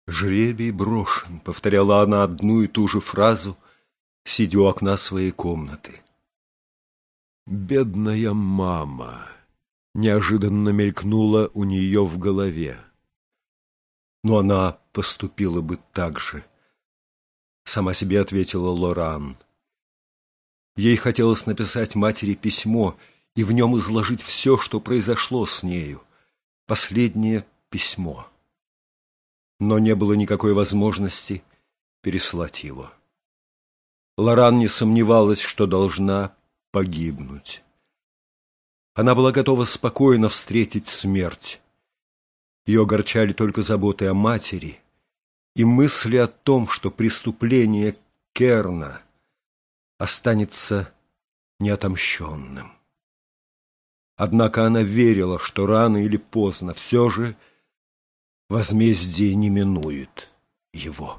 «Жребий брошен», — повторяла она одну и ту же фразу, сидя у окна своей комнаты. «Бедная мама!» — неожиданно мелькнула у нее в голове. «Но она поступила бы так же», — сама себе ответила Лоран. Ей хотелось написать матери письмо и в нем изложить все, что произошло с нею. Последнее письмо. Но не было никакой возможности переслать его. Лоран не сомневалась, что должна погибнуть. Она была готова спокойно встретить смерть. Ее огорчали только заботы о матери и мысли о том, что преступление Керна останется неотомщенным. Однако она верила, что рано или поздно все же возмездие не минует его.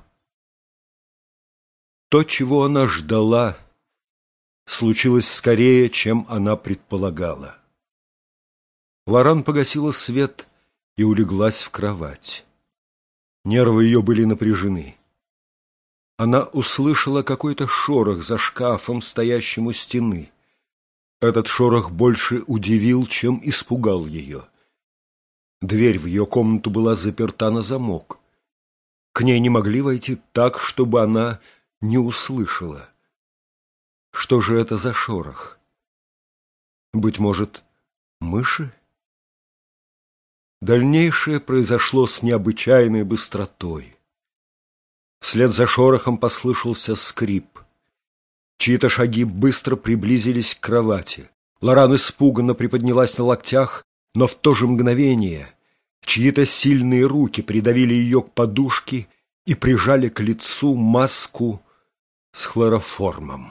То, чего она ждала, случилось скорее, чем она предполагала. Лоран погасила свет и улеглась в кровать. Нервы ее были напряжены. Она услышала какой-то шорох за шкафом, стоящим у стены. Этот шорох больше удивил, чем испугал ее. Дверь в ее комнату была заперта на замок. К ней не могли войти так, чтобы она не услышала. Что же это за шорох? Быть может, мыши? Дальнейшее произошло с необычайной быстротой. Вслед за шорохом послышался скрип. Чьи-то шаги быстро приблизились к кровати. Лоран испуганно приподнялась на локтях, но в то же мгновение чьи-то сильные руки придавили ее к подушке и прижали к лицу маску с хлороформом.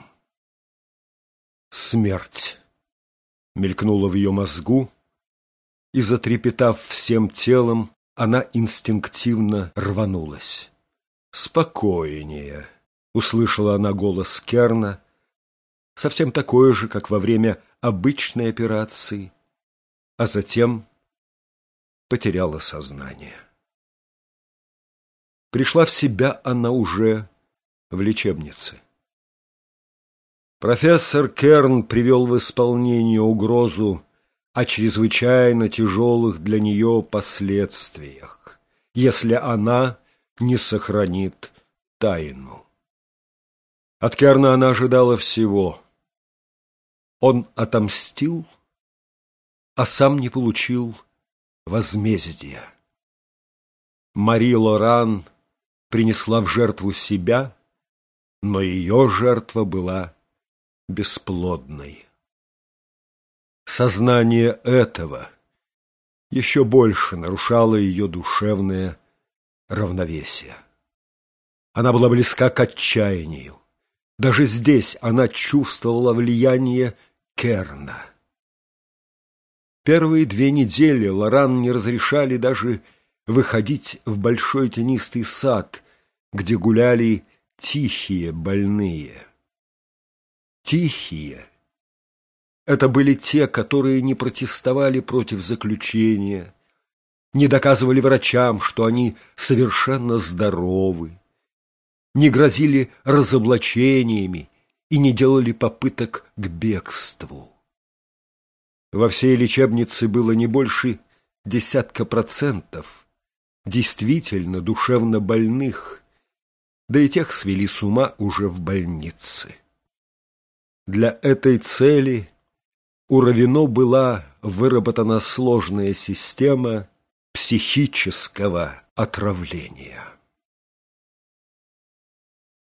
«Смерть» мелькнула в ее мозгу, и, затрепетав всем телом, она инстинктивно рванулась. «Спокойнее», — услышала она голос Керна, совсем такой же, как во время обычной операции, а затем потеряла сознание. Пришла в себя она уже в лечебнице. Профессор Керн привел в исполнение угрозу о чрезвычайно тяжелых для нее последствиях, если она не сохранит тайну. От Керна она ожидала всего. Он отомстил, а сам не получил возмездия. Мари Лоран принесла в жертву себя, но ее жертва была бесплодной. Сознание этого еще больше нарушало ее душевное равновесие. Она была близка к отчаянию. Даже здесь она чувствовала влияние Керна. Первые 2 недели Лоран не разрешали даже выходить в большой тенистый сад, где гуляли тихие больные. Тихие — это были те, которые не протестовали против заключения, не доказывали врачам, что они совершенно здоровы, не грозили разоблачениями и не делали попыток к бегству. Во всей лечебнице было не больше 10% действительно душевно больных, да и тех свели с ума уже в больнице. Для этой цели у Равино была выработана сложная система психического отравления.